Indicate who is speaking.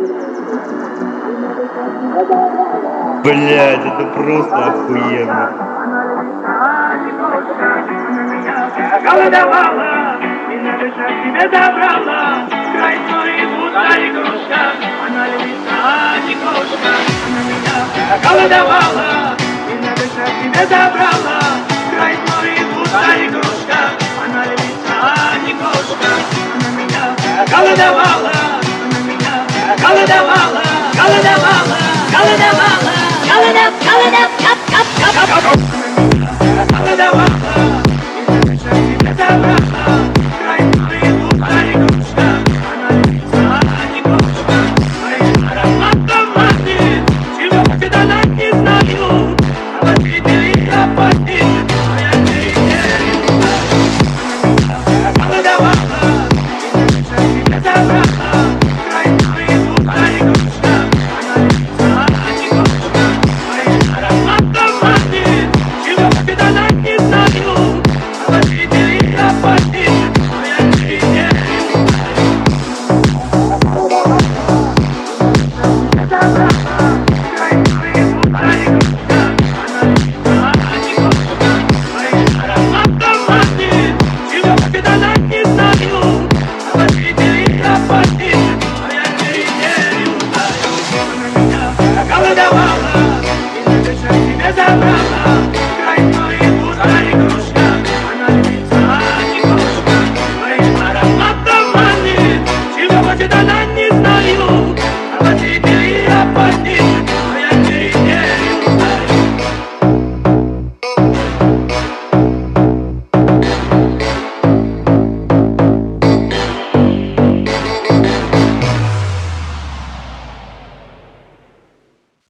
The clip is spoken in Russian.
Speaker 1: Блядь, это просто охуенно.
Speaker 2: Голодовала, и на душа тебе забрала, край твой будто игрушка, она львица, не кошка, она меня голодовала, и на душа тебе забрала, край твой будто игрушка, она львица, не кошка, она меня голодовала, она меня голодовала, голодовала, голодовала, голодов, голодов, кап, кап, кап, кап.